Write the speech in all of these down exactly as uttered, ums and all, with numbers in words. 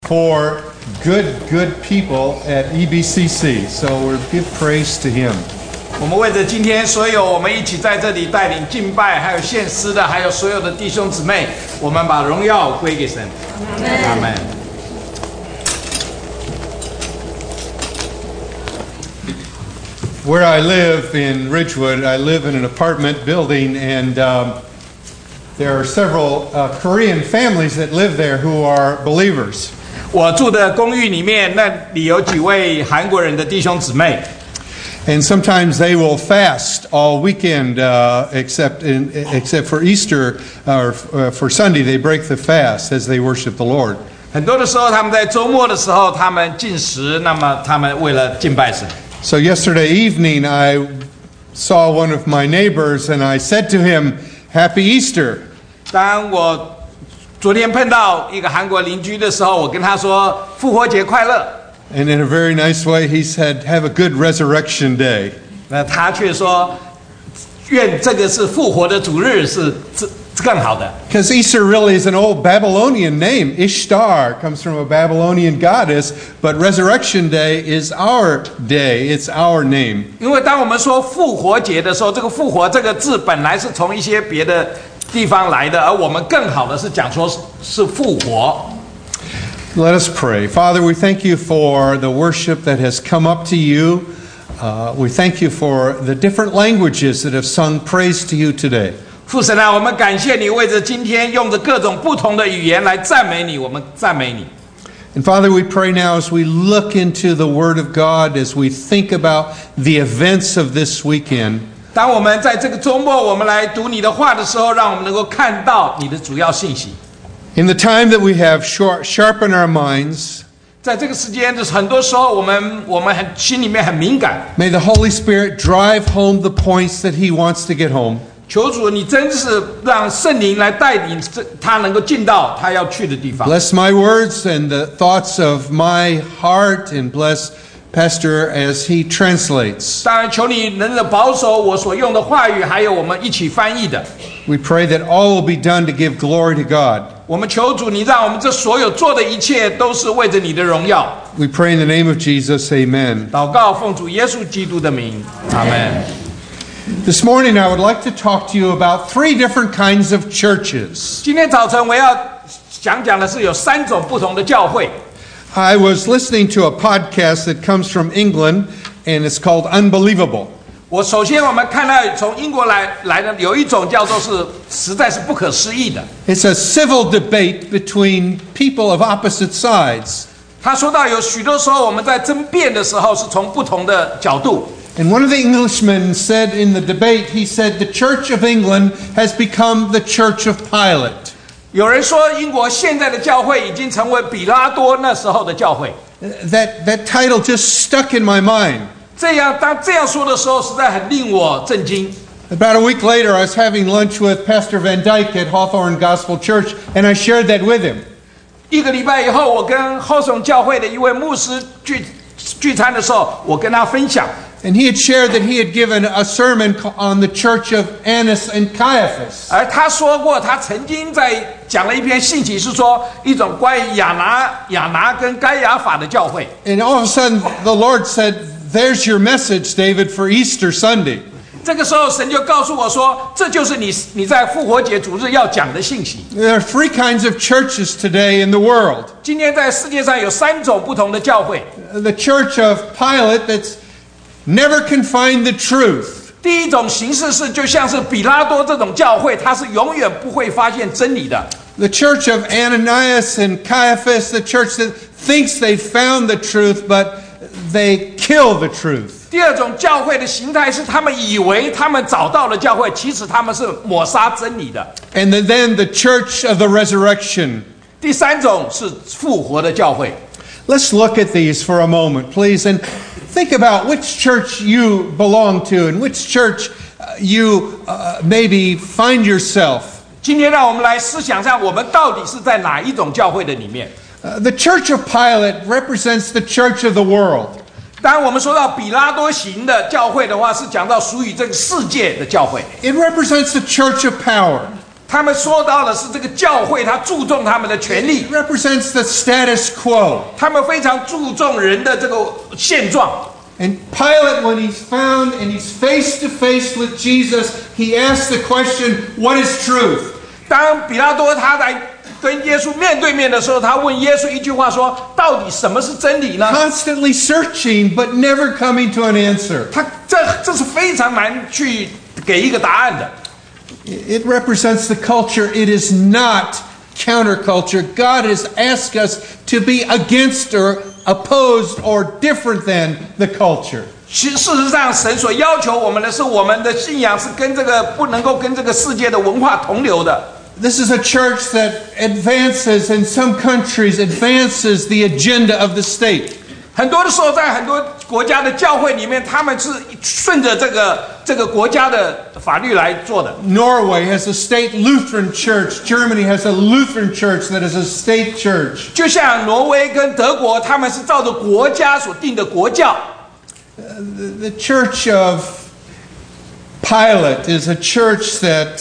for good, good people at E B C C. So we give praise to Him. 我们为着今天所有我们一起在这里带领敬拜，还有献诗的，还有所有的弟兄姊妹，我们把荣耀归给神。阿们。 Where I live in Ridgewood, I live in an apartment building, and um, there are several uh, Korean families that live there who are believers. 我住的公寓里面，那里有几位韩国人的弟兄姊妹。 And sometimes they will fast all weekend, uh, except in, except for Easter or uh, for Sunday. They break the fast as they worship the Lord. 很多的时候，他们在周末的时候，他们禁食，那么他们为了敬拜神。 So yesterday evening, I saw one of my neighbors, and I said to him, "Happy Easter." 当我昨天碰到一个韩国邻居的时候，我跟他说：“复活节快乐。” And in a very nice way, he said, "Have a good resurrection day." 那他却说：“愿这个是复活的主日，是是更好的。” Because Easter really is an old Babylonian name. Ishtar comes from a Babylonian goddess, but Resurrection Day is our day. It's our name. 因为当我们说复活节的时候，这个“复活”这个字本来是从一些别的地方来的，而我们更好的是讲说是复活。 Let us pray. Father, we thank you for the worship that has come up to you. Uh, we thank you for the different languages that have sung praise to you today. 父神啊，我们感谢你，为着今天用着各种不同的语言来赞美你，我们赞美你。 And Father, we pray now as we look into the Word of God, as we think about the events of this weekend. 当我们在这个周末，我们来读你的话的时候，让我们能够看到你的主要信息。 In the time that we have, sharpen our minds. 在这个时间，就是很多时候我们我们很心里面很敏感。 May the Holy Spirit drive home the points that He wants to get home. 求主，你真是让圣灵来带领他能够进到他要去的地方。 Bless my words and the thoughts of my heart, and bless Pastor as he translates. 当然，求你能够保守我所用的话语，还有我们一起翻译的。 We pray that all will be done to give glory to God. 我们求主，你让我们这所有做的一切都是为着你的荣耀。 We pray in the name of Jesus, Amen. 祷告，奉主耶稣基督的名，阿门。 This morning, I would like to talk to you about three different kinds of churches. 今天早晨我要讲讲的是有三种不同的教会。 I was listening to a podcast that comes from England, and it's called Unbelievable. 我首先我们看到从英国来来的有一种叫做是实在是不可思议的。 It's a civil debate between people of opposite sides. 他说到有许多时候我们在争辩的时候是从不同的角度。 And one of the Englishmen said in the debate, he said, the Church of England has become the Church of Pilate. 有人说英国现在的教会已经成为比拉多那时候的教会。 That, that title just stuck in my mind. 这样当这样说的时候，实在很令我震惊。 About a week later, I was having lunch with Pastor Van Dyke at Hawthorne Gospel Church, and I shared that with him. 一个礼拜以后，我跟后松教会的一位牧师聚聚餐的时候，我跟他分享。 And he had shared that he had given a sermon on the church of Annas and Caiaphas. 而他说过，他曾经在讲了一篇信息，是说一种关于亚拿、亚拿跟该亚法的教会。 And all of a sudden, the Lord said, "There's your message, David, for Easter Sunday." 这个时候，神就告诉我说，这就是你你在复活节主日要讲的信息。 There are three kinds of churches today in the world. 今天在世界上有三种不同的教会。 The church of Pilate that's never can find the truth. 第一种形式是，就像是比拉多这种教会，它是永远不会发现真理的。 The church of Ananias and Caiaphas, the church that thinks they found the truth, but they kill the truth. 第二种教会的形态是，他们以为他们找到了教会，其实他们是抹杀真理的。 And then the church of the resurrection. 第三种是复活的教会。 Let's look at these for a moment, please, and think about which church you belong to and which church you uh, maybe find yourself. 今天让我们来思想一下，我们到底是在哪一种教会的里面。 Uh, the church of Pilate represents the church of the world. 当我们说到比拉多型的教会的话，是讲到属于这个世界的教会。 It represents the church of power. 他们说到的是这个教会，他注重他们的权利 It，represents the status quo. 他们非常注重人的这个现状。 And Pilate, when he's found and he's face to face with Jesus, he asks the question, what is truth? 当比拉多他来跟耶稣面对面的时候，他问耶稣一句话说：“到底什么是真理呢？” Constantly searching, but never coming to an answer. 他这这是非常难去给一个答案的。 It represents the culture. It is not counterculture. God has asked us to be against or opposed or different than the culture. 其事实上，神所要求我们的是，我们的信仰是跟这个不能够跟这个世界的文化同流的。 This is a church that advances, in some countries, advances the agenda of the state. 很多的时候，在很多国家的教会里面，他们是顺着这个这个国家的法律来做的。 Norway has a state Lutheran church. Germany has a Lutheran church that is a state church. 就像挪威跟德国，他们是照着国家所定的国教。 The, the church of Pilate is a church that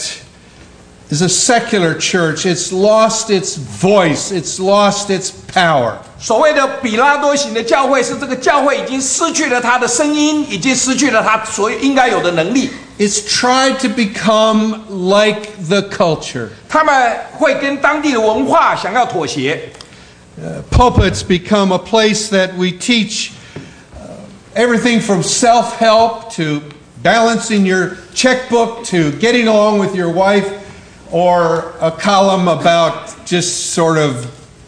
is a secular church. It's lost its voice. It's lost its power. 所谓的比拉多型的教会，是这个教会已经失去了它的声音，已经失去了它所应该有的能力。 It's tried to become like the culture. 他们会跟当地的文化想要妥协。 Uh, pulpits become a place that we teach uh, everything from self-help to balancing your checkbook to getting along with your wife, or a column about just sort of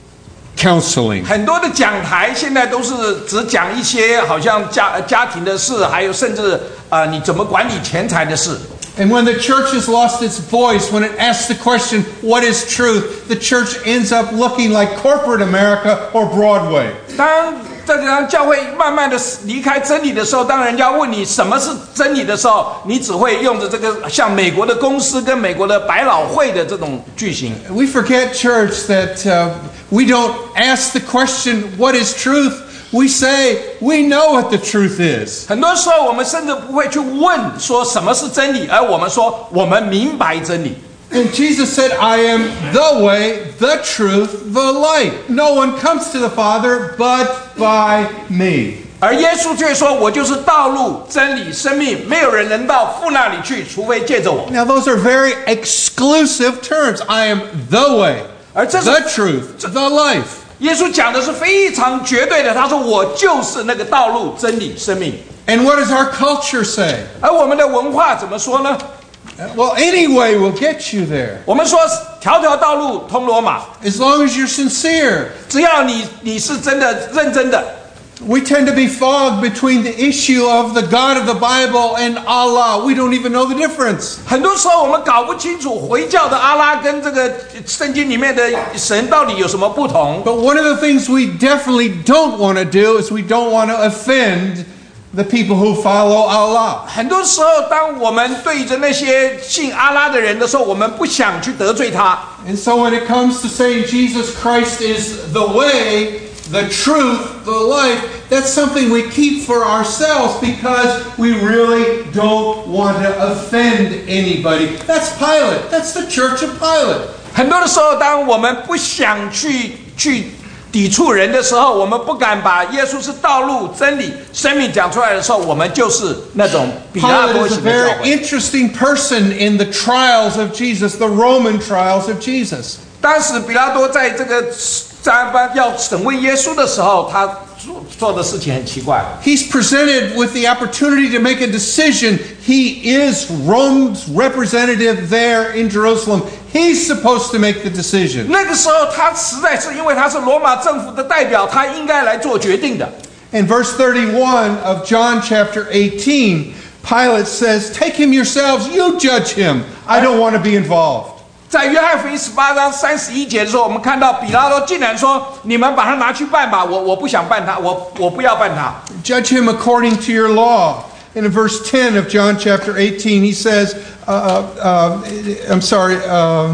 counseling. 很多的讲台现在都是只讲一些好像家家庭的事，还有甚至啊、呃、你怎么管理钱财的事。 And when the church has lost its voice, when it asks the question, what is truth, the church ends up looking like corporate America or Broadway. 当这个教会慢慢的离开真理的时候，当人家问你什么是真理的时候，你只会用着这个像美国的公司跟美国的百老汇的这种句型。 We forget, church, that uh, we don't ask the question, what is truth? We say, we know what the truth is. 很多时候我们甚至不会去问说什么是真理，而我们说我们明白真理。 And Jesus said, I am the way, the truth, the light. No one comes to the Father but by me. 而耶稣却说：“我就是道路、真理、生命，没有人能到父那里去，除非借着我。” Now, those are very exclusive terms. I am the way, 而这是 the truth, the life. 耶稣讲的是非常绝对的。他说：“我就是那个道路、真理、生命。” And what does our culture say? 而我们的文化怎么说呢？ Well, any way will get you there. 我们说条条道路通罗马， As long as you're sincere. 只要你你是真的认真的。 We tend to be fogged between the issue of the God of the Bible and Allah. We don't even know the difference. 很多时候我们搞不清楚回教的阿拉跟这个圣经里面的神到底有什么不同。 But one of the things we definitely don't want to do is we don't want to offend the people who follow Allah. 很多时候，当我们对着那些信阿拉的人的时候，我们不想去得罪他。 And so when it comes to saying Jesus Christ is the way, the truth, the life, that's something we keep for ourselves because we really don't want to offend anybody. That's Pilate. That's the church of Pilate. 很多的时候，当我们不想去去抵触人的时候，我们不敢把耶稣是道路、真理、生命讲出来的时候，我们就是那种比拉 Pilate 多 is a 型的教 very 会。 interesting person in the trials of Jesus, the Roman trials of Jesus. 当时比拉多在这个在要审问耶稣的时候，他做做的事情很奇怪。 He's presented with the opportunity to make a decision. He is Rome's representative there in Jerusalem. He's supposed to make the decision. 那个时候，他实在是因为他是罗马政府的代表，他应该来做决定的。 In verse thirty-one of John chapter eighteen, Pilate says, "Take him yourselves, you judge him. I don't want to be involved." 在约翰福音十八章三十一节的时候，我们看到比拉多竟然说：“你们把他拿去办吧，我我不想办他，我我不要办他。” Judge him according to your law. And in verse ten of John chapter eighteen, he says, uh, uh, I'm sorry, uh,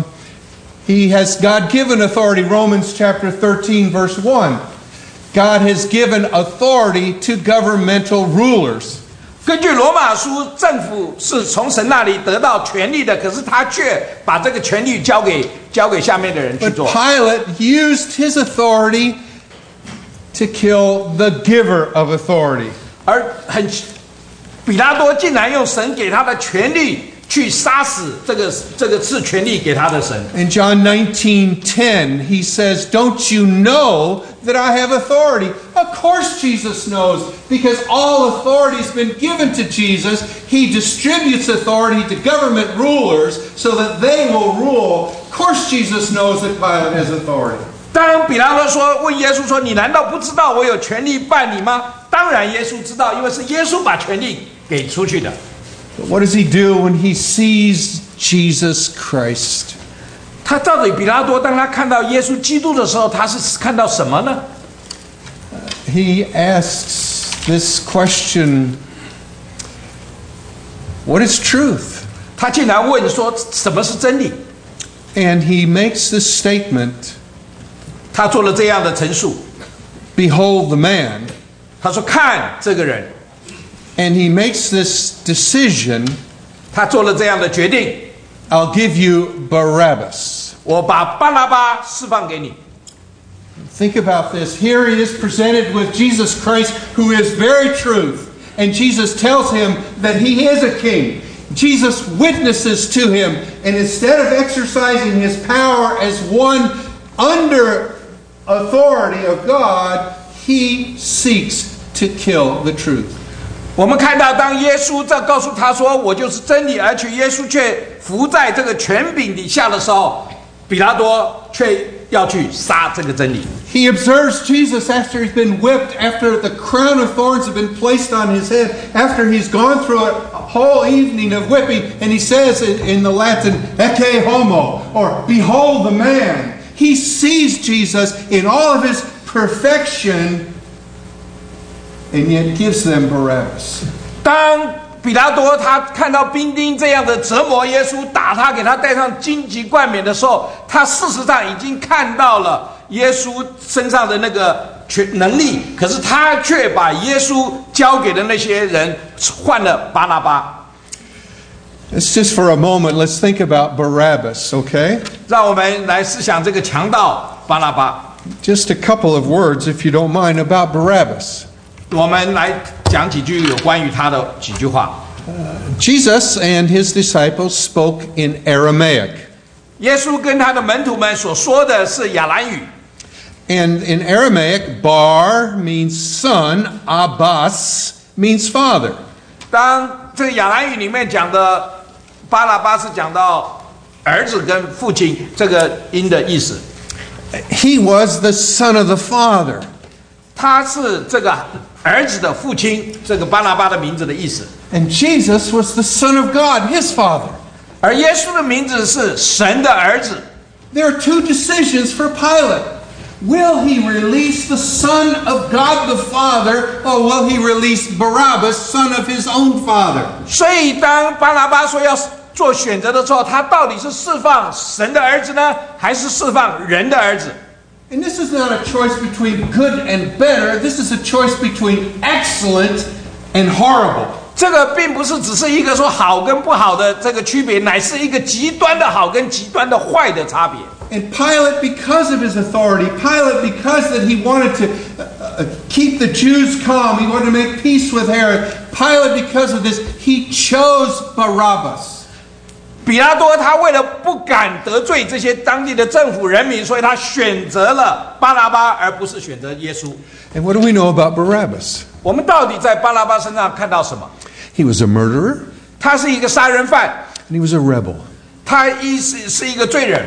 he has God-given authority. Romans chapter thirteen, verse one. God has given authority to governmental rulers. 根据罗马书，政府是从神那里得到权力的，可是他却把这个权力交给交给下面的人去 But 做。 Pilate used his authority to kill the giver of authority. 而很，比拉多竟然用神给他的权力去杀死这个这个赐权力给他的神。 In John nineteen ten, he says, "Don't you know that I have authority?" Of course Jesus knows, because all authority has been given to Jesus. He distributes authority to government rulers so that they will rule. Of course Jesus knows that Pilate has authority. 当比拉多说问耶稣说：“你难道不知道我有权利办理吗？”当然耶稣知道，因为是耶稣把权力给出去的。 But what does he do when he sees Jesus Christ? 他到底比拉多当他看到耶稣基督的时候，他是看到什么呢？ He asks this question, what is truth? 他竟然问说什么是真理？ And he makes this statement, 他做了这样的陈述。 "Behold the man." 他说：“看这个人。” And he makes this decision, 他做了这样的决定。 I'll give you Barabbas. 我把巴拉巴释放给你。 Think about this. Here he is presented with Jesus Christ, who is very truth. And Jesus tells him that he is a king. Jesus witnesses to him. And instead of exercising his power as one under authority of God, he seeks to kill the truth. 我们看到，当耶稣在告诉他说：“我就是真理”，而且耶稣却服在这个权柄底下的时候，比拉多却要去杀这个真理。 He observes Jesus after he's been whipped, after the crown of thorns have been placed on his head, after he's gone through a whole evening of whipping, and he says in, in the Latin, "Ecce homo," or "Behold the man." He sees Jesus in all of his perfection, and yet gives them Barabbas. 当比拉多他看到兵丁这样的折磨耶稣，打他，给他戴上荆棘冠冕的时候，他事实上已经看到了耶稣身上的那个权能力，可是他却把耶稣交给了那些人，换了巴拉巴。 It's just for a moment, let's think about Barabbas, okay? 让我们来思想这个强盗巴拉巴。 Just a couple of words, if you don't mind, about Barabbas. 我们来讲几句有关于他的几句话。 Jesus and his disciples spoke in Aramaic. 耶稣跟他的门徒们所说的是亚兰语。 And in Aramaic, bar means son, Abbas means father. 当这个亚兰语里面讲的巴拉巴是讲到儿子跟父亲这个音的意思。 He was the son of the father. 他是这个儿子的父亲，这个巴拉巴的名字的意思。 And Jesus was the son of God, his father. 而耶稣的名字是神的儿子。 There are two decisions for Pilate. Will he release the son of God the Father, or will he release Barabbas, son of his own father? 所以当巴拉巴说要做选择的时候，他到底是释放神的儿子呢，还是释放人的儿子？ And this is not a choice between good and better. This is a choice between excellent and horrible. 这个并不是只是一个说好跟不好的这个区别，乃是一个极端的好跟极端的坏的差别。 And Pilate, because of his authority, Pilate, because that he wanted to uh, keep the Jews calm, he wanted to make peace with Herod, Pilate, because of this, he chose Barabbas. 比拉多他为了不敢得罪这些当地的政府人民，所以他选择了巴拉巴，而不是选择耶稣。 And what do we know about Barabbas? 我们到底在巴拉巴身上看到什么？ He was a murderer, 他是一个杀人犯， and he was a rebel. 他一是是一个罪人。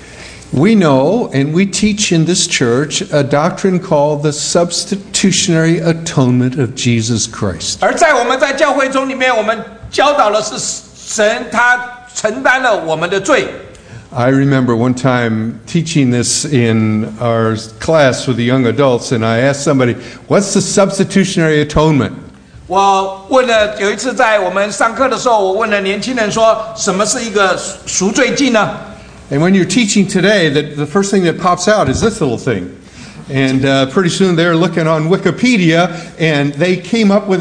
We know, and we teach in this church, a doctrine called the substitutionary atonement of Jesus Christ. 而在我们在教会中里面，我们教导的是神他承担了我们的罪。 I remember one time teaching this in our class with the young adults, and I asked somebody, "What's the substitutionary atonement?" 我问了有一次在我们上课的时候，我问了年轻人说，什么是一个赎罪祭呢？ And when you're teaching today, the, the first thing that pops out is this little thing. And uh, pretty soon they're looking on Wikipedia, and they came up with this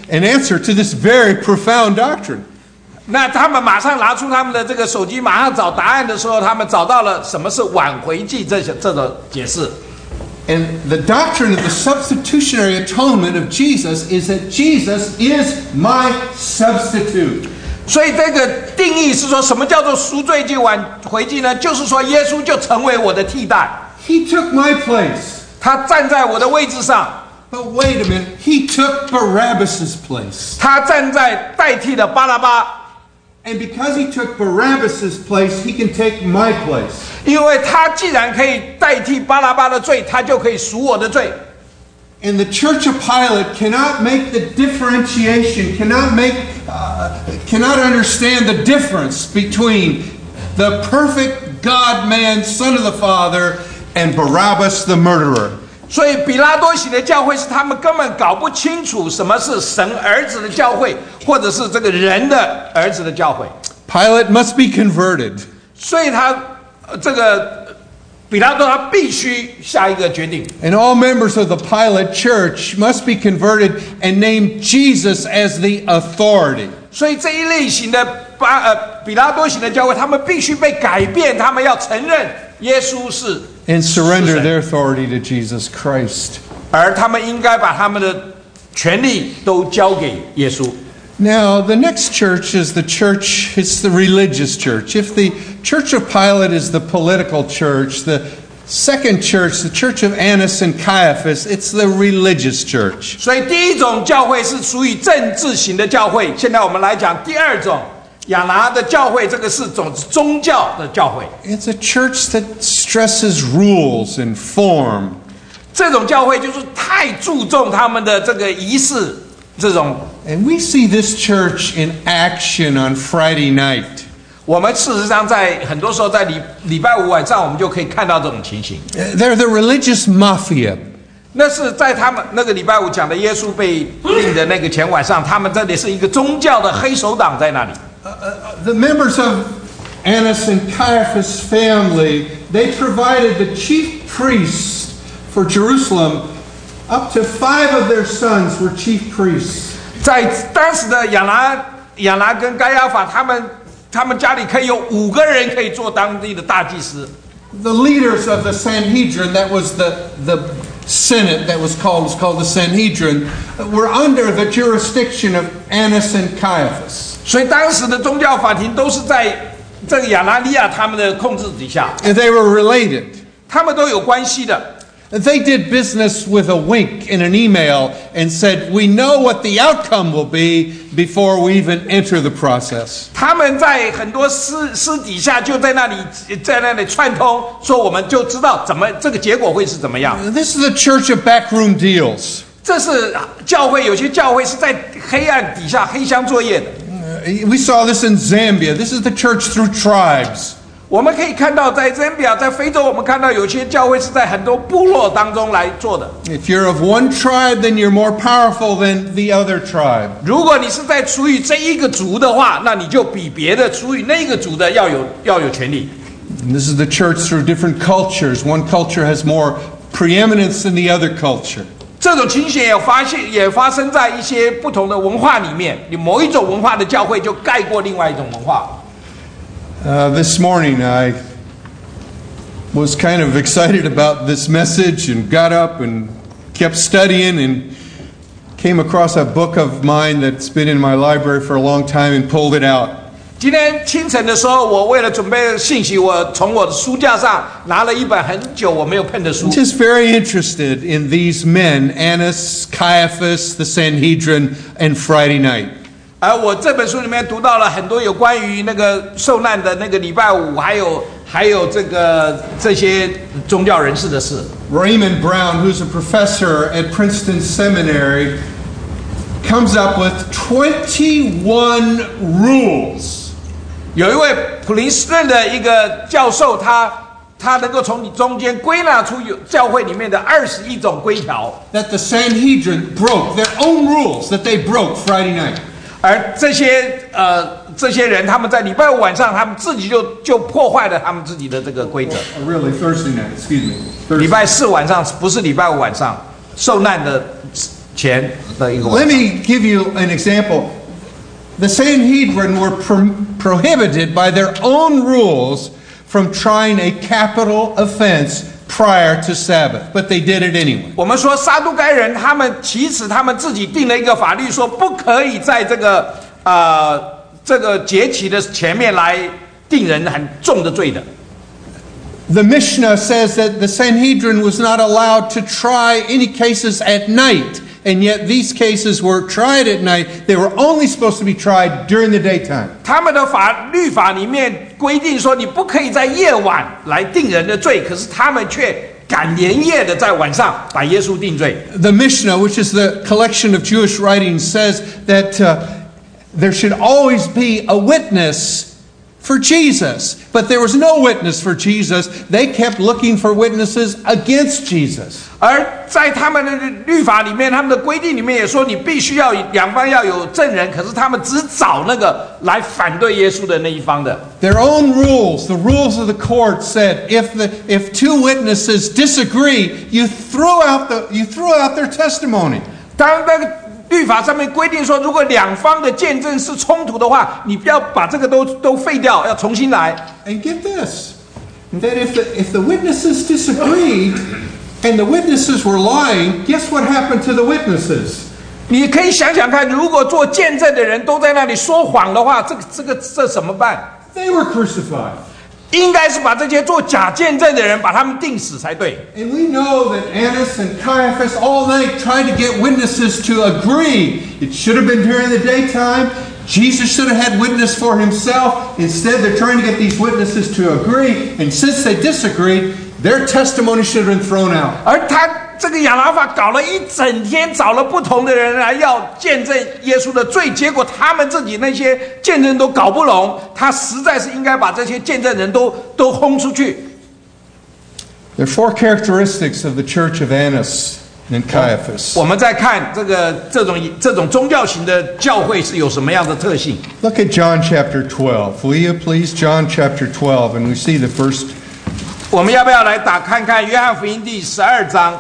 an answer to this very profound doctrine. 那他们马上拿出他们的这个手机，马上找答案的时候，他们找到了什么是挽回祭这些这种解释。 And the doctrine of the substitutionary atonement of Jesus is that Jesus is my substitute. 所以这个定义是说，什么叫做赎罪祭、挽回祭呢？就是说，耶稣就成为我的替代， He took my place. 他站在我的位置上。 But wait a minute, he took Barabbas' place. 他站在代替了巴拉巴， And because he took Barabbas' place, he can take my place. 因为他既然可以代替巴拉巴的罪，他就可以赎我的罪。 And the Church of Pilate cannot make the differentiation, cannot make, uh, cannot understand the difference between the perfect God-man, Son of the Father, and Barabbas the murderer. 所以比拉多型的教会是他们根本搞不清楚什么是神儿子的教会，或者是这个人的儿子的教会。 Pilate must be converted. 所以他呃这个比拉多他必须下一个决定。 And all members of the Pilate church must be converted and name Jesus as the authority. 所以这一类型的巴呃比拉多型的教会，他们必须被改变，他们要承认耶稣是。 And surrender their authority to Jesus Christ. 而他们应该把他们的权利都交给耶稣。 Now, the next church is the church, it's the religious church. If the church of Pilate is the political church, the second church, the church of Annas and Caiaphas, it's the religious church. 所以第一种教会是属于政治型的教会。现在我们来讲第二种。 亚拿的教会，这个是种宗教的教会。 It's a church that stresses rules and form. 这种教会就是太注重他们的这个仪式，这种。 And we see this church in action on Friday night. 我们事实上在很多时候在礼礼拜五晚上，我们就可以看到这种情形。 They're the religious mafia. 那是在他们那个礼拜五讲的耶稣被定的那个前晚上，他们这里是一个宗教的黑手党在那里。 Uh, uh, the members of Annas and Caiaphas' family, they provided the chief priests for Jerusalem. Up to five of their sons were chief priests. 在当时的亚拿、亚拿跟该亚法，他们他们家里可以有五个人可以做当地的大祭司。 The leaders of the Sanhedrin, that was the the Senate that was called was called the Sanhedrin, were under the jurisdiction of Annas and Caiaphas. 所以当时的宗教法庭都是在这个亚拿利亚他们的控制底下， And they were related. 他们都有关系的。 They did business with a wink in an email and said, "We know what the outcome will be before we even enter the process." 他们在很多私私底下就在那里在那里串通，说我们就知道怎么这个结果会是怎么样。 This is the church of backroom deals. 这是教会，有些教会是在黑暗底下黑箱作业的。 We saw this in Zambia. This is the church through tribes. 我们可以看到，在赞比亚，在非洲，我们看到有些教会是在很多部落当中来做的。 If you're of one tribe, then you're more powerful than the other tribe. 如果你是在属于这一个族的话，那你就比别的属于那个族的要有要有权利。 And this is the church through different cultures. One culture has more preeminence than the other culture. 这种情形也发现也发生在一些不同的文化里面，你某一种文化的教会就盖过另外一种文化。 Uh, this morning, I was kind of excited about this message and got up and kept studying and came across a book of mine that's been in my library for a long time and pulled it out. 今天清晨的时候，我为了准备信息，我从我的书架上拿了一本很久我没有碰的书。 Just very interested in these men, Annas, Caiaphas, the Sanhedrin, and Friday night. 而我这本书里面读到了很多有关于那个受难的那个礼拜五，还有还有这个这些宗教人士的事。 Raymond Brown, who's a professor at Princeton Seminary, comes up with twenty-one rules. 有一位普林斯顿的一个教授，他他能够从你中间归纳出有教会里面的二十一种规条。 That the Sanhedrin broke their own rules that they broke Friday night. 而这些呃这些人，他们在礼拜五晚上，他们自己就就破坏了他们自己的这个规则。 Oh, really, Thursday night, excuse me. Thursday. 礼拜四晚上不是礼拜五晚上，受难的前的一个晚 Let 上。 me give you an example. The Sanhedrin were pro- prohibited by their own rules from trying a capital offense prior to Sabbath, but they did it anyway. 我们说撒都该人，他们其实他们自己定了一个法律，说不可以在这个呃这个节期的前面来定人很重的罪的。 The Mishnah says that the Sanhedrin was not allowed to try any cases at night, and yet these cases were tried at night. They were only supposed to be tried during the daytime. 他们的法律法里面规定说，你不可以在夜晚来定人的罪，可是他们却敢连夜的在晚上把耶稣定罪。 The Mishnah, which is the collection of Jewish writings, says that uh, there should always be a witness for Jesus. But there was no witness for Jesus. They kept looking for witnesses against Jesus. 而在他们的律法里面，他们的规定里面也说，你必须要两方要有证人，可是他们只找那个来反对耶稣的那一方的。 Their own rules, the rules of the court said, if the if two witnesses disagree, you throw out the you throw out their testimony. 当那个律法上面规定说，如果两方的见证是冲突的话，你不要把这个都都废掉，要重新来。 And get this, that if the if the witnesses disagreed and the witnesses were lying, guess what happened to the witnesses? 你可以想想看，如果做见证的人都在那里说谎的话，这个这个这怎么办？ They were crucified. 应该是把这些做假见证的人把他们定死才对。 And we know that Annas and Caiaphas all night tried to get witnesses to agree. It should have been during the daytime. Jesus should have had witness for himself. Instead, they're trying to get these witnesses to agree. And since they disagreed, their testimony should have been thrown out. 而他这个亚拿法搞了一整天，找了不同的人来要见证耶稣的罪，结果他们自己那些见证都搞不拢，他实在是应该把这些见证人都都轰出去。 There are four characteristics of the church of Annas and Caiaphas. 我们再看这个这种这种宗教型的教会是有什么样的特性？ Look at John chapter twelve. Will you please? John chapter twelve. And we see the first. 我们要不要来打看看约翰福音第十二章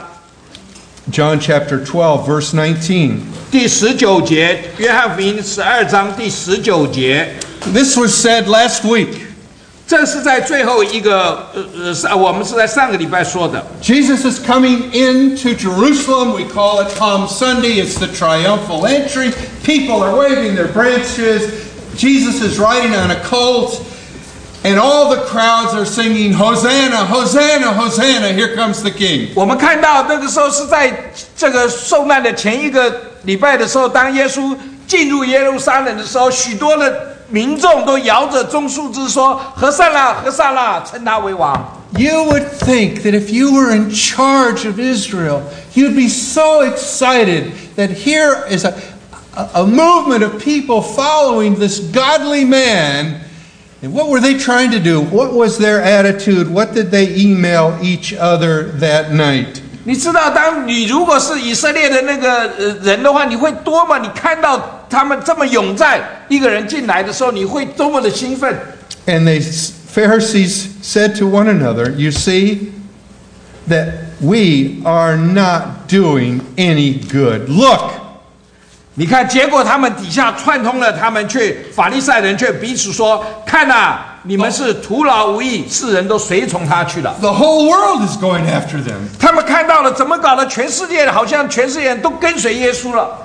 John chapter twelve, verse nineteen. 第十九节？约翰福音十二章第十九节， This was said last week. 这是在最后一个呃呃，我们是在上个礼拜说的。 Jesus is coming into Jerusalem. We call it Palm Sunday. It's the triumphal entry. People are waving their branches. Jesus is riding on a colt. And all the crowds are singing, Hosanna, Hosanna, Hosanna, here comes the King. 我们看到那个时候是在这个受难的前一个礼拜的时候，当耶稣进入耶路撒冷的时候，许多的民众都摇着棕树枝说：“和善啦，和善啦，称他为王。” You would think that if you were in charge of Israel, you'd be so excited that here is a, a, a movement of people following this godly man. And what were they trying to do? What was their attitude? What did they email each other that night? 你知道，当你如果是以色列的那个呃人的话，你会多么？你看到他们这么勇在一个人进来的时候，你会多么的兴奋？ And the Pharisees said to one another, you see that we are not doing any good. Look, 你看，结果他们底下串通了，他们却法利赛人却彼此说：“看呐、你们是徒劳无益，世人都随从他去了。” the whole world is going after them. 他们看到了，怎么搞的？全世界好像全世界人都跟随耶稣了。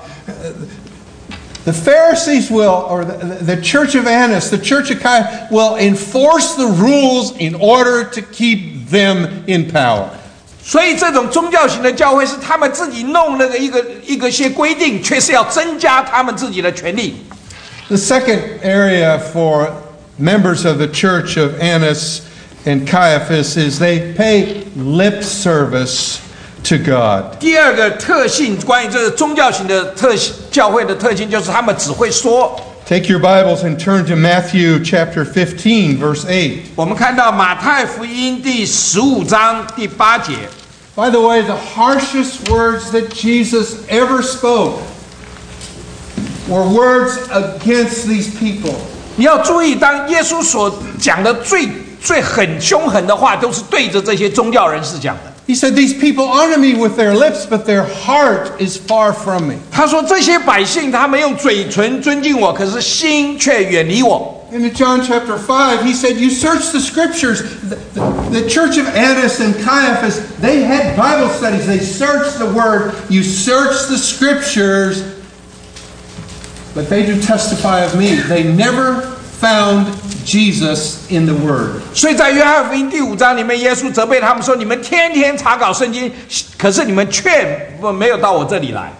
The Pharisees will, or the, the church of Annas, the church of Caiaphas, will enforce the rules in order to keep them in power. 所以这种宗教型的教会是他们自己弄那个一个一个些规定，却是要增加他们自己的权利。 The second area for members of the church of Annas and Caiaphas is they pay lip service to God. 第二个特性，关于这个宗教型的特教会的特性，就是他们只会说。 Take your Bibles and turn to Matthew chapter fifteen, verse eight. 我们看到马太福音第十五章第八节。 By the way, the harshest words that Jesus ever spoke were words against these people. 你要注意，当耶稣所讲的最最很凶狠的话，都是对着这些宗教人士讲的。 He said, "These people honor me with their lips, but their heart is far from me." 他说这些百姓他们用嘴唇尊敬我，可是心却远离我。 And in John chapter five, he said, "You search the scriptures." The, the, the church of Annas and Caiaphas, they had Bible studies. They searched the word. You search the scriptures, but they do testify of me. They never found Jesus in the Word. 所以在约翰福音第五章里面，耶稣责备他们说：“你们天天查考圣经，可是你们却没有到我这里来。”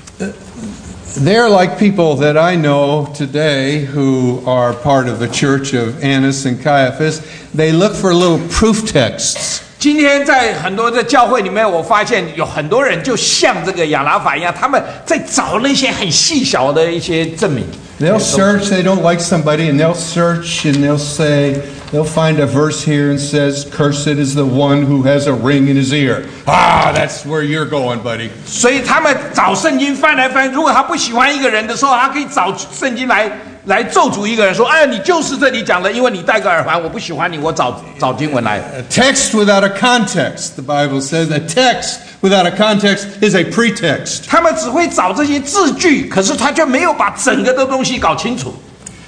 They're like people that I know today who are part of the church of Annas and Caiaphas. They look for little proof texts. 今天在很多的教会里面，我发现有很多人就像这个亚拿法一样，他们在找那些很细小的一些证明。 They'll search, they don't like somebody, and they'll search and they'll say, they'll find a verse here and says, "Cursed is the one who has a ring in his ear." Ah, that's where you're going, buddy. 所以他们找圣经翻来翻，如果他不喜欢一个人的时候，他可以找圣经来来咒诅一个人，说：“哎，你就是这里讲的，因为你戴个耳环，我不喜欢你，我找找经文来。” A text without a context, the Bible says. A text without a context is a pretext. 他们只会找这些字句，可是他却没有把整个的东西搞清楚。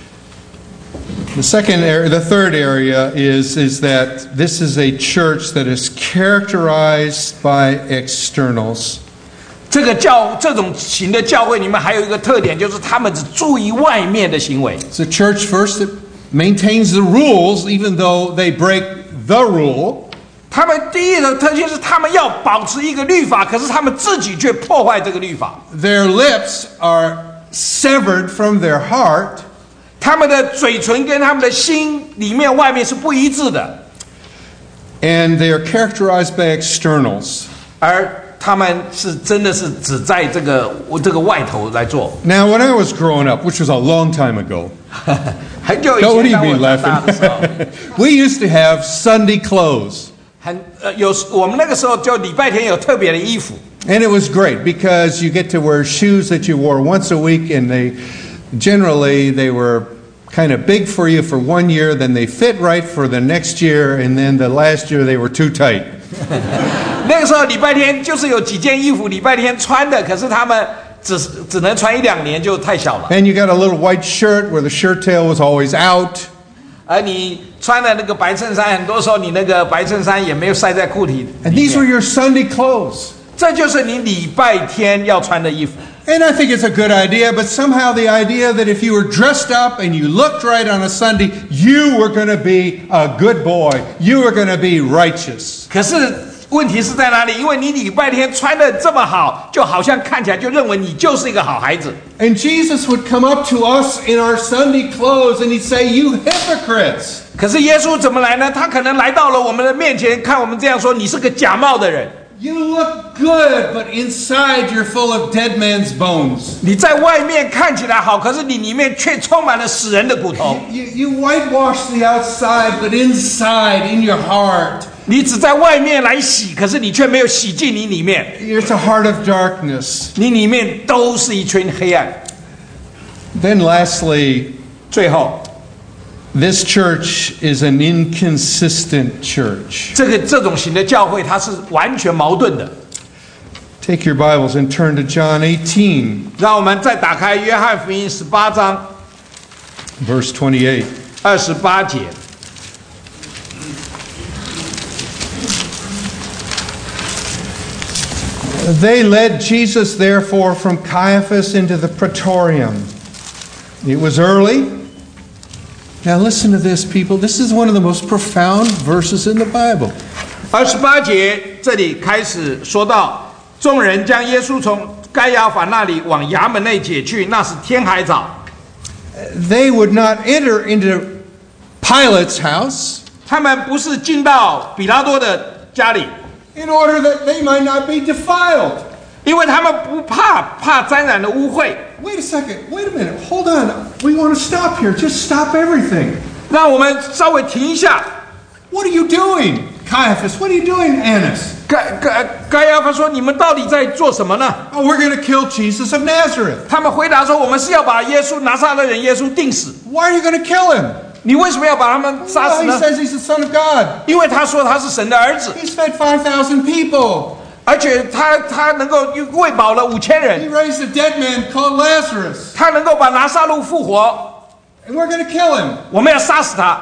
The second area, the third area is, is that this is a church that is characterized by externals. 这个教这种型的教会里面还有一个特点，就是他们只注意外面的行为。 It's a church first that maintains the rules, even though they break the rule. 他们第一个特性是他们要保持一个律法，可是他们自己却破坏这个律法。 Their lips are severed from their heart. 他们的嘴唇跟他们的心里面外面是不一致的。 And they are characterized by externals. 而他们是真的是只在这个这个外头来做。 Now, when I was growing up, which was a long time ago, 很久以 what do 前 you 当我 mean 长大的时候， laughing? We used to have Sunday clothes. 很呃有我们那个时候就礼拜天有特别的衣服， And it was great because you get to wear shoes that you wore once a week, and they generally they were kind of big for you for one year, then they fit right for the next year, and then the last year they were too tight. 那个时候礼拜天就是有几件衣服礼拜天穿的，可是他们只只能穿一两年就太小了。 And you got a little white shirt where the shirt tail was always out. 而你穿的那个白衬衫，很多时候你那个白衬衫也没有塞在裤体里 And 面。 these were your Sunday clothes. 这就是你礼拜天要穿的衣服。 And I think it's a good idea, but somehow the idea that if you were dressed up and you looked right on a Sunday, you were going to be a good boy. You were going to be righteous. 可是问题是在哪里？因为你礼拜天穿的这么好，就好像看起来就认为你就是一个好孩子。 And Jesus would come up to us in our Sunday clothes and he'd say, "You hypocrites." 可是耶稣怎么来呢？他可能来到了我们的面前，看我们这样说：“你是个假冒的人。” You look good, but inside you're full of dead man's bones. 你在外面看起来好，可是你里面却充满了死人的骨头。 You, you whitewash the outside, but inside, in your heart, 你只在外面来洗，可是你却没有洗进你里面。 it's a heart of darkness. 你里面都是一圈黑暗。 Then lastly, 最后， this church is an inconsistent church. 这个这种型的教会，它是完全矛盾的。 Take your Bibles and turn to John eighteen, 让我们再打开约翰福音十八章 verse twenty-eight. 二十八节。 They led Jesus, therefore, from Caiaphas into the praetorium. It was early. Now listen to this, people. This is one of the most profound verses in the Bible. 二十八节这里开始说到，众人将耶稣从该亚法那里往衙门内解去，那是天还早。 They would not enter into Pilate's house 他们不是进到比拉多的家里， in order that they might not be defiled. 因为他们不怕怕沾染了污秽。 Wait a second. Wait a minute. Hold on. We want to stop here. Just stop everything. 让我们稍微停一下。 What are you doing, Caiaphas? What are you doing, Annas? 该该该亚法说：“你们到底在做什么呢 Oh, we're going to kill Jesus of Nazareth.？” 他们回答说：“我们是要把耶稣拿撒勒人耶稣钉死。 Why are you going to kill him? 你为什么要把他们杀 Well, 死 he 呢？ says he's the Son of God. 因为他说他是神的儿子， He's fed five thousand people. 而且他他能够喂饱了五千 He 人， raised a dead man called Lazarus. 他能够把拿撒路复活， And we're going to kill him. 我们要杀死他。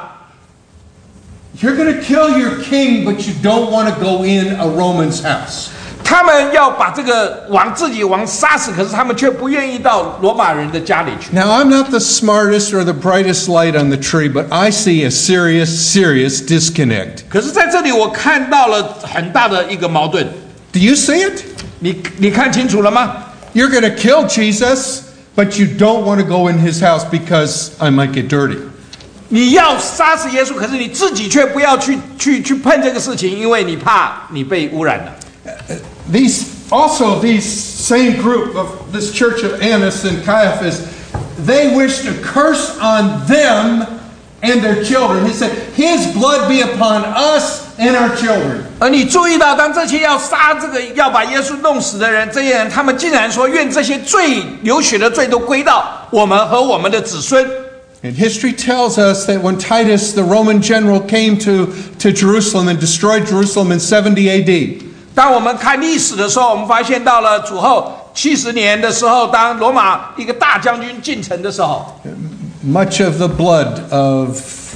You're going to kill your king, but you don't want to go in a Roman's house. 他们要把这个王自己王杀死，可是他们却不愿意到罗马人的家里去。 Now, I'm not the smartest or the brightest light on the tree, but I see a serious, serious disconnect. 可是在这里我看到了很大的一个矛盾， Do you see it? 你你看清楚了吗？ You're going to kill Jesus, but you don't want to go in his house because I might get dirty. 你要杀死耶稣，可是你自己却不要去去去碰这个事情，因为你怕你被污染了。 These also these same group of this church of Annas and Caiaphas, they wished a curse on them and their children. He said, "His blood be upon us and our children." 而你注意到，当这些要杀这个要把耶稣弄死的人，这些人他们竟然说，愿这些罪流血的罪都归到我们和我们的子孙。 And history tells us that when Titus, the Roman general, came to, to Jerusalem and destroyed Jerusalem in seventy A D, 当我们看历史的时候，我们发现到了主后七十年的时候，当罗马一个大将军进城的时候， much of the blood of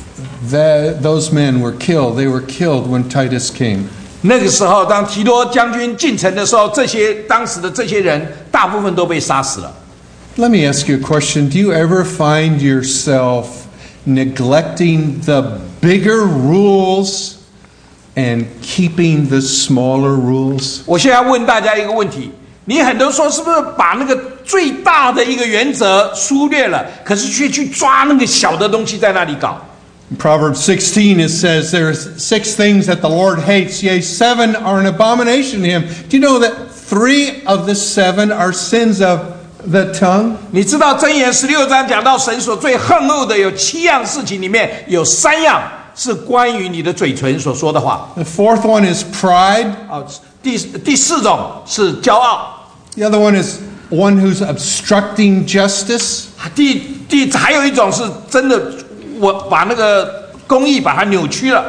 the, those men were killed. They were killed when Titus came. 那个时候当提多将军进城的时候，这些当时的这些人大部分都被杀死了。 Let me ask you a question. Do you ever find yourself neglecting the bigger rules and keeping the smaller rules? 我现在问大家一个问题：你很多时候是不是把那个最大的一个原则忽略了，可是却去抓那个小的东西在那里搞？ In Proverbs sixteen, it says, "There's six things that the Lord hates, yea, seven are an abomination to him." Do you know that three of the seven are sins of the tongue? 你知道箴言十六章讲到神所最恨恶的有七样事情，里面有三样是关于你的嘴唇所说的话。 The fourth one is pride. 哦，第第四种是骄傲， The other one is one who's obstructing justice. 第第还有一种是真的，我把那个公义把它扭曲了。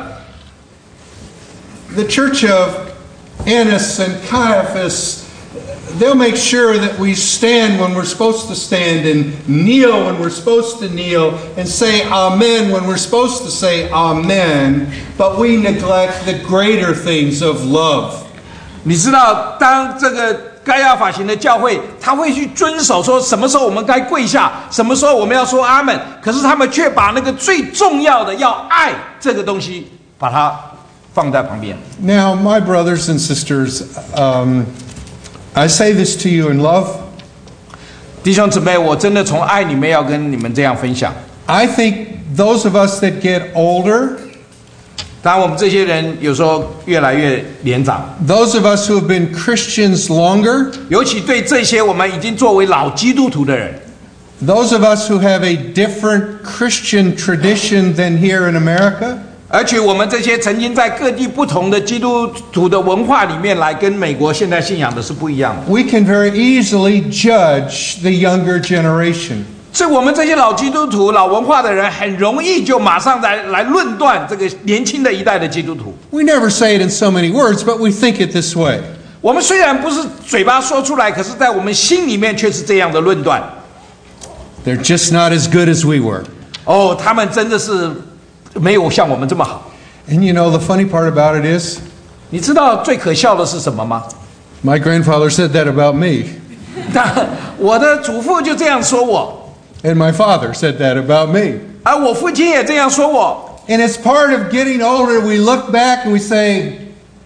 The church of Annas and Caiaphas, they'll make sure that we stand when we're supposed to stand and kneel when we're supposed to kneel and say amen when we're supposed to say amen, but we neglect the greater things of love. 你知道，当这个该亚法型的教会，他会去遵守说什么时候我们该跪下，什么时候我们要说阿门，可是他们却把那个最重要的要爱这个东西，把它放在旁边。 Now, my brothers and sisters, um, I say this to you in love. 弟兄姊妹，我真的从爱里面要跟你们这样分享。 I think those of us that get older, 当然，我们这些人有时候越来越年长， those of us who have been Christians longer, 尤其对这些我们已经作为老基督徒的人， those of us who have a different Christian tradition than here in America, 而且我们这些曾经在各地不同的基督徒的文化里面来，跟美国现代信仰的是不一样的。 we can very easily judge the younger generation. 所以我们这些老基督徒、老文化的人，很容易就马上来来论断这个年轻的一代的基督徒。 We never say it in so many words, but we think it this way. 我们虽然不是嘴巴说出来，可是在我们心里面却是这样的论断。 They're just not as good as we were. 哦，他们真的是没有像我们这么好。 And you know, the funny part about it is, 你知道最可笑的是什么吗？ my grandfather said that about me, 但我的祖父就这样说我， and my father said that about me. 而我父亲也这样说我。 And it's part of getting older, we look back and we say,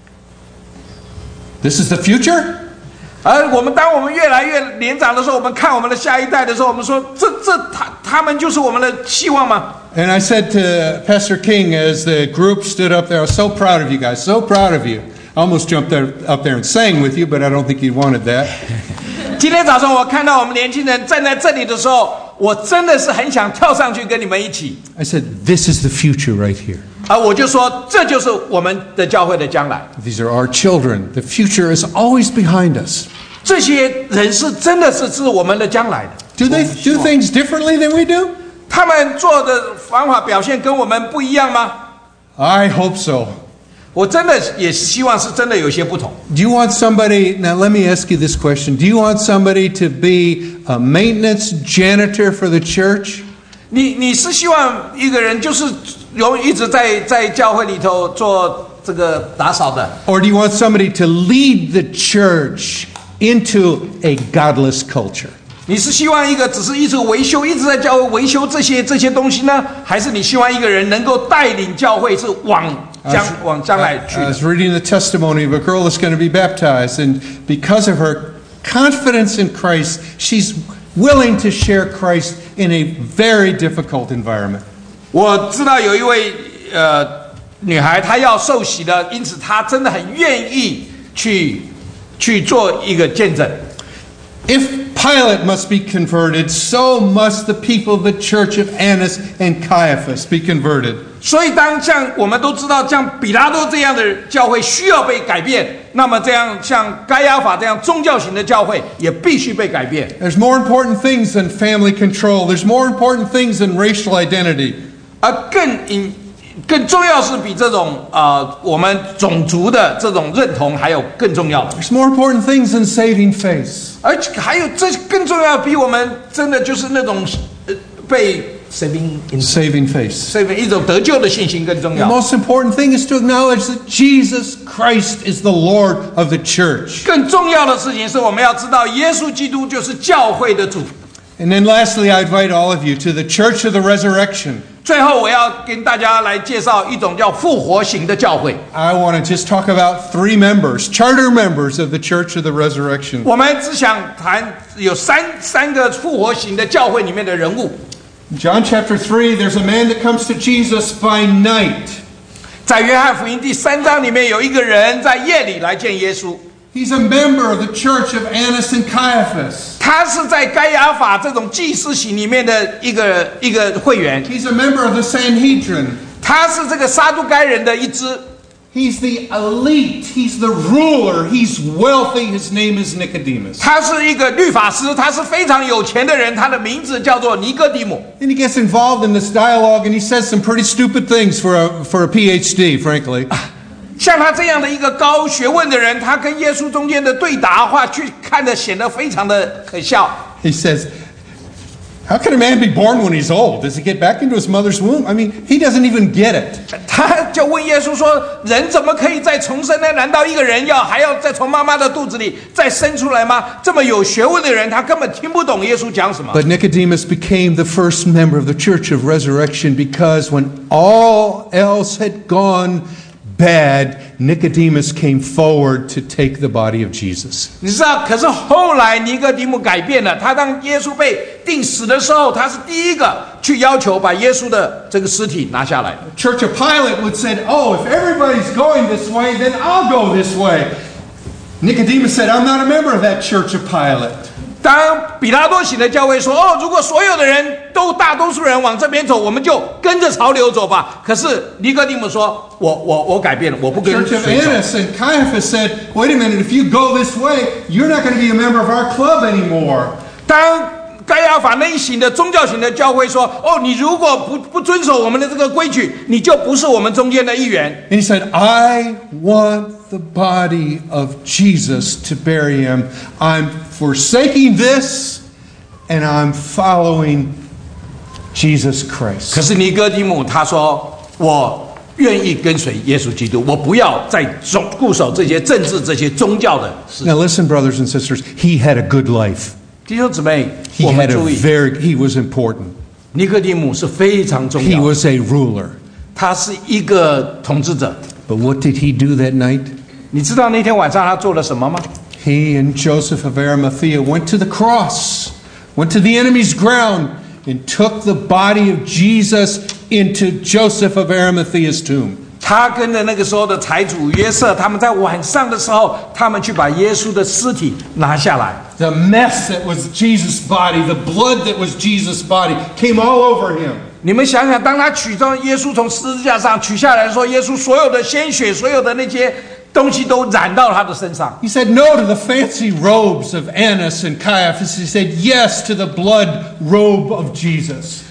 this is the future? 而我们当我们越来越年长的时候，我们看我们的下一代的时候，我们说这这他他们就是我们的希望吗？ And I said to Pastor King as the group stood up there, I was so proud of you guys, so proud of you. I almost jumped there, up there and sang with you, but I don't think you wanted that. 今天早上我看到我们年轻人站在这里的时候，我真的是很想跳上去跟你们一起。 I said, this is the future right here. 而我就说，这就是我们的教会的将来。 These are our children. The future is always behind us. 这些人是真的是是我们的将来的。 Do they do things differently than we do? 他们做的方法表现跟我们不一样吗？ I hope so. 我真的也希望是真的有些不同。 Do you want somebody, now let me ask you this question. Do you want somebody to be a maintenance janitor for the church? 你你是希望一个人就是永远一直在在教会里头做这个打扫的， Or do you want somebody to lead the church into a godless culture? 你是希望一个只是一直维修，一直在教会维修这些这些东西呢，还是你希望一个人能够带领教会是往将往将来去 I 的？ was reading the testimony of a girl that's going to be baptized, and because of her confidence in Christ, she's willing to share Christ in a very difficult environment. 我知道有一位呃女孩，她要受洗的，因此她真的很愿意去去做一个见证。 If Pilate must be converted, so must the people of the church of Annas and Caiaphas be converted. 所以，当像我们都知道，像比拉多这样的教会需要被改变，那么这样像该亚法这样宗教型的教会也必须被改变。 There's more important things than family control. There's more important things than racial identity. 而更引更重要是比这种呃我们种族的这种认同还有更重要的。 There's more important things than saving faith. 而且还有这更重要，比我们真的就是那种呃被 saving in Saving faith. saving 一种得救的信心更重 The 要。 most important thing is to acknowledge that Jesus Christ is the Lord of the church. 更重要的事情是我们要知道，耶稣基督就是教会的主。 And then lastly, I invite all of you to the Church of the Resurrection. 最后，我要跟大家来介绍一种叫复活型的教会。 I want to just talk about three members, charter members of the Church of the Resurrection. 我们只想谈有三三个复活型的教会里面的人物。 John chapter three, there's a man that comes to Jesus by night. 在约翰福音第三章里面，有一个人在夜里来见耶稣。 He's a member of the church of Annas and Caiaphas. 他是在该亚法这种祭司型里面的一个一个会员， He's a member of the Sanhedrin. 他是这个撒都该人的一支。 He's the elite. He's the ruler. He's wealthy. His name is Nicodemus. 他是一个律法师，他是非常有钱的人，他的名字叫做尼哥底母。 And he gets involved in this dialogue and he says some pretty stupid things for a, for a PhD, frankly. 像他这样的一个高学问的人，他跟耶稣中间的对答话，去看得显得非常的可笑。 He says, how can a man be born when he's old? Does he get back into his mother's womb? I mean, he doesn't even get it. 他就问耶稣说：“人怎么可以再重生呢？难道一个人要还要再从妈妈的肚子里再生出来吗？”这么有学问的人，他根本听不懂耶稣讲什么。 But Nicodemus became the first member of the Church of Resurrection because when all else had gone bad, Nicodemus came forward to take the body of Jesus. 你知道，可是后来尼哥底母改变了，他当耶稣被钉死的时候，他是第一个去要求把耶稣的这个尸体拿下来。 The Church of Pilate would say, oh, if everybody's going this way, then I'll go this way. Nicodemus said, I'm not a member of that Church of Pilate. 当比拉多型的教会说：“哦，如果所有的人都大多数人往这边走，我们就跟着潮流走吧。”可是尼哥底母说：“我我我改变了，我不跟 Church of 随走。” Annas and Caiaphas said, wait a minute, if you go this way, you're not going to be a member of our club anymore. 当该亚法那一型的宗教型的教会说：“哦，你如果不不遵守我们的这个规矩，你就不是我们中间的一员。” And he said, I want the body of Jesus to bury him. I'm forsaking this and I'm following Jesus Christ. 可是尼哥底母他说：“我愿意跟随耶稣基督，我不要再总固守这些政治、这些宗教的事。” Now listen, brothers and sisters, he had a good life. 弟兄姊妹， He 我们 had a 注意， very, he was important. 尼哥底母是非常重 He 要的， was a ruler. 他是一个统治者。 But what did he do that night? 你知道那天晚上他做了什么吗？ He and Joseph of Arimathea went to the cross, went to the enemy's ground, and took the body of Jesus into Joseph of Arimathea's tomb. 他跟着那个时候的财主约瑟，他们在晚上的时候，他们去把耶稣的尸体拿下来。 The mess that was Jesus' body, the blood that was Jesus' body, came all over him. 你们想想，当他取到耶稣从十字架上取下来的时候，耶稣所有的鲜血，所有的那些东西都染到他的身上。 He said no to the fancy robes of Annas and Caiaphas. He said yes to the blood robe of Jesus.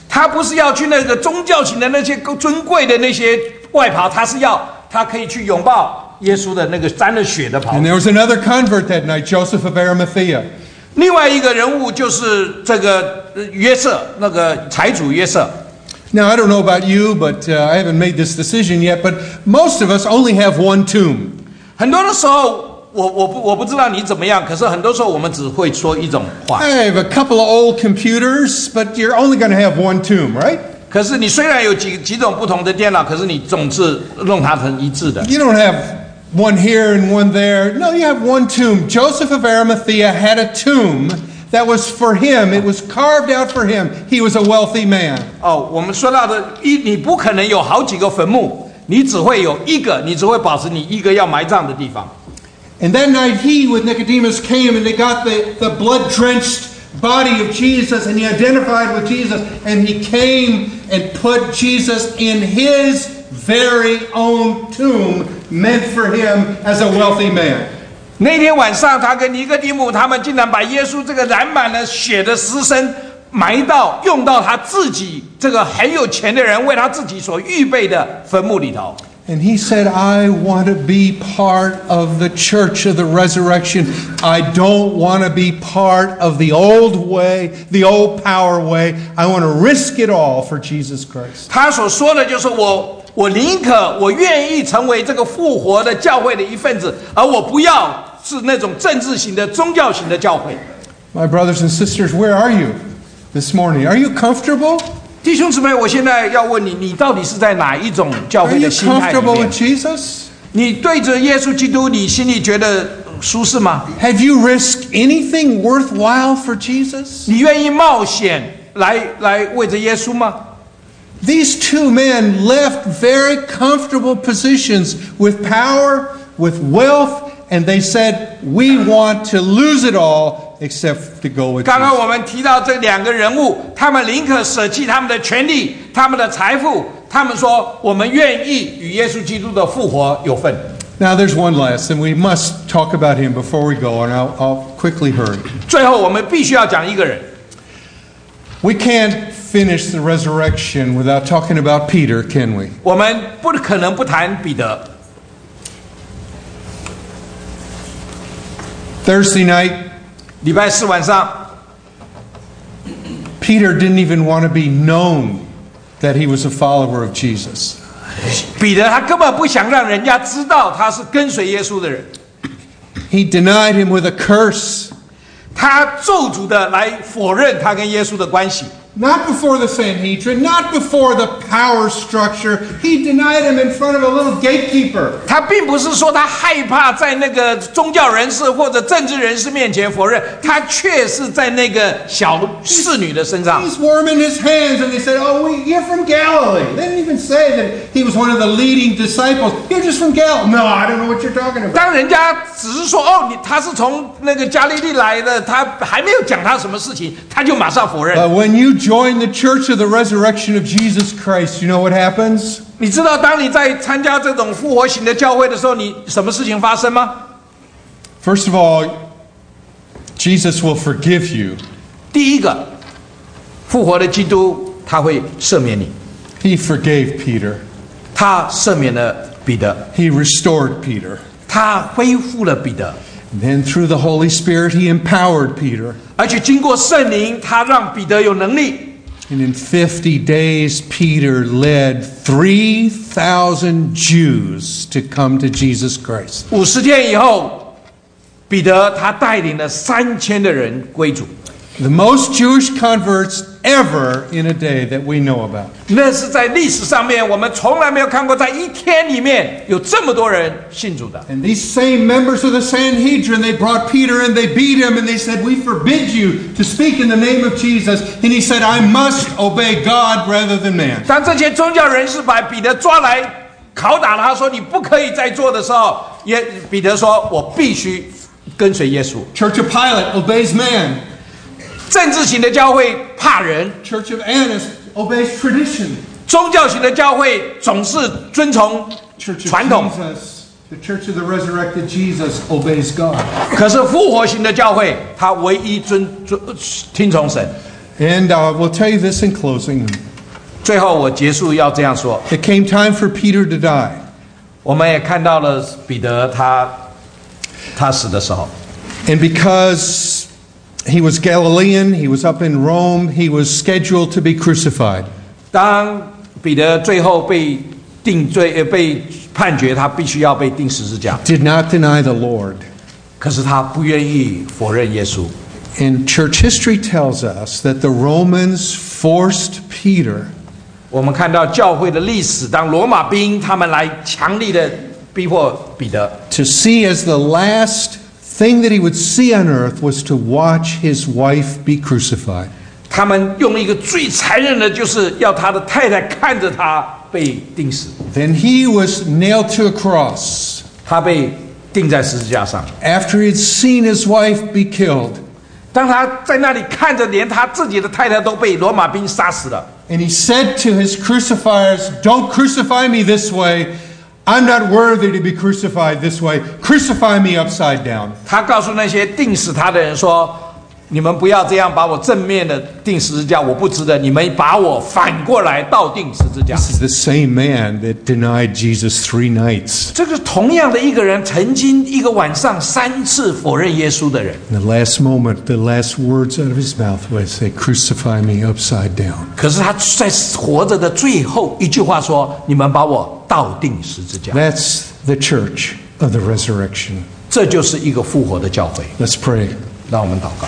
他不是要去那个宗教型的那些尊贵的那些外袍，他是要他可以去拥抱耶稣的那个沾了血的袍。 And there was another convert that night, Joseph of Arimathea. 另外一个人物就是这个约瑟，那个财主约瑟。 Now, I don't know about you, but uh, I haven't made this decision yet, but most of us only have one tomb. 很多的时候，我我不我不知道你怎么样，可是很多时候我们只会说一种话。 I have a couple of old computers, but you're only going to have one tomb, right? 可是你虽然有几几种不同的电脑，可是你总是弄它成一致的。 You don't have one here and one there. No, you have one tomb. Joseph of Arimathea had a tomb that was for him. It was carved out for him. He was a wealthy man. 哦，我们说到的一，你不可能有好几个坟墓，你只会有一个，你只会保持你一个要埋葬的地方。 And that night he with Nicodemus came and they got the, the blood-drenched body of Jesus and he identified with Jesus and he came and put Jesus in his very own tomb meant for him as a wealthy man. 那天晚上，他跟尼哥底母他们竟然把耶稣这个染满了血的尸身埋到用到他自己这个很有钱的人为他自己所预备的坟墓里头。 And he said, I want to be part of the church of the resurrection. I don't want to be part of the old way, the old power way. I want to risk it all for Jesus Christ. 他所说的就是我，我宁可我愿意成为这个复活的教会的一份子，而我不要是那种政治型的、宗教型的教会。 My brothers and sisters, where are you this morning? Are you comfortable? 弟兄姊妹，我现在要问你，你到底是在哪一种教 Are 会 you 的心态里 comfortable 面 with？ Jesus? 你对着耶稣基督，你心里觉得舒适吗？ Have you risked anything worthwhile for Jesus? 你愿意冒险来来为着耶稣吗？ These two men left very comfortable positions with power, with wealth, and they said, we want to lose it all except to go with 刚刚 Jesus. 我们提到这两个人物，他们宁可舍弃他们的权利、他们的财富，他们说我们愿意与耶稣基督的复活有份。 Now there's one last, and we must talk about him before we go, and I'll, I'll quickly hurry. 最后，我们必须要讲一个人。 We can't finish the resurrection without talking about Peter, can we? 我们不可能不谈彼得。 Thursday night, 礼拜四晚上， Peter didn't even want to be known that he was a follower of Jesus. 彼得他根本不想让人家知道他是跟随耶稣的人， He denied him with a curse. 他咒诅的来否认他跟耶稣的关系。 Not before the Sanhedrin, not before the power structure. He denied him in front of a little gatekeeper. 他并不是说他害怕在那个宗教人士或者政治人士面前否认，他却是在那个小侍女的身上。 He's warming his hands, and they said, "Oh, we, you're from Galilee." They didn't even say that he was one of the leading disciples. You're just from Galilee. No, I don't know what you're talking about. 当人家只是说哦，你他是从那个加利利来的，他还没有讲他什么事情，他就马上否认。 But when you join the church of the resurrection of Jesus Christ, you know what happens? 你知道，当你在参加这种复活型的教会的时候，你什么事情发生吗？ First of all, Jesus will forgive you. 第一个，复活的基督他会赦免你， He forgave Peter. 他赦免了彼得， He restored Peter. 他恢复了彼得， And then through the Holy Spirit, he empowered Peter. 而且经过圣灵，他让彼得有能力。 And in fifty days, Peter led three thousand Jews to come to Jesus Christ. 五十天以后，彼得他带领了三千的人归主。 The most Jewish converts ever in a day that we know about. 那是在历史上面，我们从来没有看过，在一天里面有这么多人信主的。 And these same members of the Sanhedrin, they brought Peter in, they beat him, and they said, "We forbid you to speak in the name of Jesus." And he said, "I must obey God rather than man." 当这些宗教人士把彼得抓来拷打他，说你不可以再做的时候，耶彼得说：“我必须跟随耶稣。” Church of Pilate obeys man. 政治型的教会怕人， Church of Annas obeys tradition. 宗教型的教会总是遵从 Church of 传统。 Jesus, the Church of the resurrected Jesus obeys God. 可是复活型的教会，它唯一遵遵听从神。 And I will tell you this in closing. 最后我结束要这样说， It came time for Peter to die. 我们也看到了彼得他他死的时候， And because he was Galilean, he was up in Rome, he was scheduled to be crucified. 当彼得最后被定罪呃被判决他必须要被钉十字架， Did not deny the Lord. 可是他不愿意否认耶稣。 And church history tells us that the Romans forced Peter 我们看到教会的历史，当罗马兵他们来强力的逼迫彼得， to see as the last thing that he would see on earth was to watch his wife be crucified. 他们用一个最残忍的，就是要他的太太看着他被钉死， Then he was nailed to a cross 他被钉在十字架上。 after he'd seen his wife be killed. 当他在那里看着，连他自己的太太都被罗马兵杀死了。 And he said to his crucifiers, "Don't crucify me this way. I'm not worthy to be crucified this way. Crucify me upside down." 他告诉那些钉死他的人说：“你们不要这样把我正面的钉十字架，我不值得。你们把我反过来倒钉十字架。” This is the same man that denied Jesus three nights. 这个同样的一个人，曾经一个晚上三次否认耶稣的人。 In the last moment, the last words out of his mouth was, "They crucify me upside down." 可是他在活着的最后一句话说：“你们把我倒钉十字架。” That's the church of the resurrection. 这就是一个复活的教会。 Let's pray. 让我们祷告。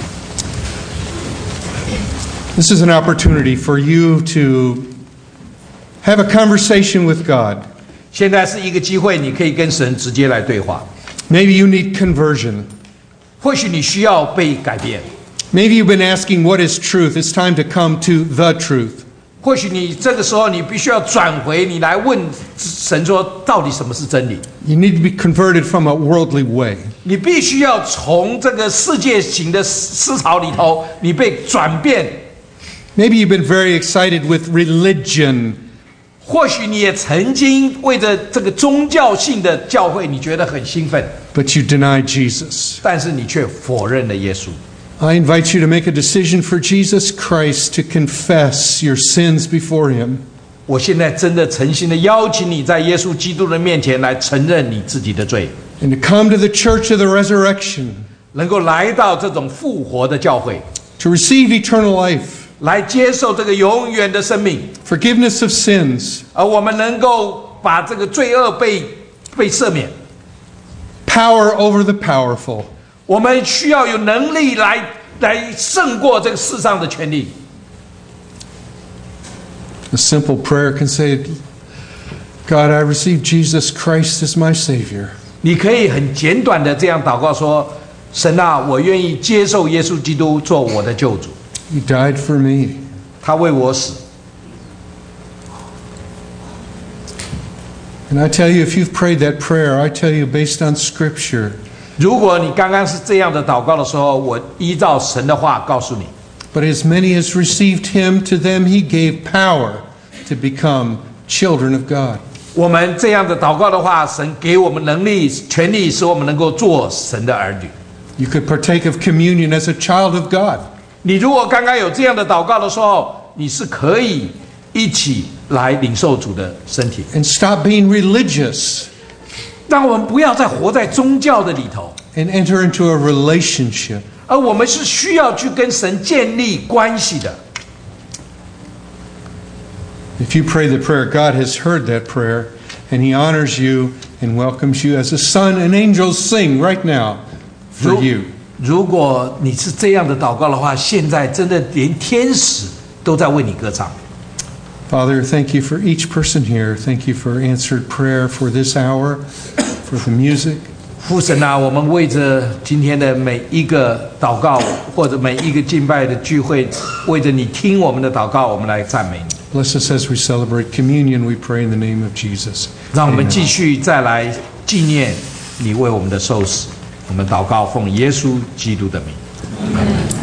This is an opportunity for you to have a conversation with God. 现在是一个机会，你可以跟神直接来对话。 Maybe you need conversion. 或许你需要被改变， Maybe you've been asking what is truth. It's time to come to the truth. 或许你这个时候你必须要转回，你来问神说，到底什么是真理？ You need to be converted from a worldly way. 你必须要从这个世界型的思潮里头，你被转变。 Maybe you've been very excited with religion. 或许你也曾经为着这个宗教性的教会，你觉得很兴奋， But you deny Jesus. 但是你却否认了耶稣。 I invite you to make a decision for Jesus Christ, to confess your sins before Him. 我现在真的诚心的邀请你在耶稣基督的面前来承认你自己的罪， And to come to the church of the resurrection, 能够来到这种复活的教会， to receive eternal life, 来接受这个永远的生命， forgiveness of sins, 而我们能够把这个罪恶被被赦免。 power over the powerful. 我们需要有能力来来胜过这个世上的权利。 A simple prayer can say, God, I receive Jesus Christ as my Savior. 你可以很简短的这样祷告说：“神啊，我愿意接受耶稣基督做我的救主， You died for me. 他为我死。” And I tell you, if you've prayed that prayer, I tell you, based on Scripture, 如果你刚刚是这样的祷告的时候，我依照神的话告诉你， but as many as received Him, to them He gave power to become children of God. 我们这样的祷告的话，神给我们能力、权利，使我们能够做神的儿女。 You could partake of communion as a child of God. 你如果刚刚有这样的祷告的时候，你是可以一起来领受主的身体。 And stop being religious 让我们不要再活在宗教的里头， and enter into a relationship. 而我们是需要去跟神建立关系的。 If you pray the prayer, God has heard that prayer, and He honors you and welcomes you as a son, and angels sing right now for 如 you. 如果你是这样的祷告的话，现在真的连天使都在为你歌唱。 Father, thank you for each person here. Thank you for answered prayer for this hour, for the music. 父神啊，我们为着今天的每一个祷告，或者每一个敬拜的聚会，为着你听我们的祷告，我们来赞美你。 Bless us as we celebrate communion. We pray in the name of Jesus. 让我们 Amen. 继续再来纪念你为我们的受死。我们祷告，奉耶稣基督的名。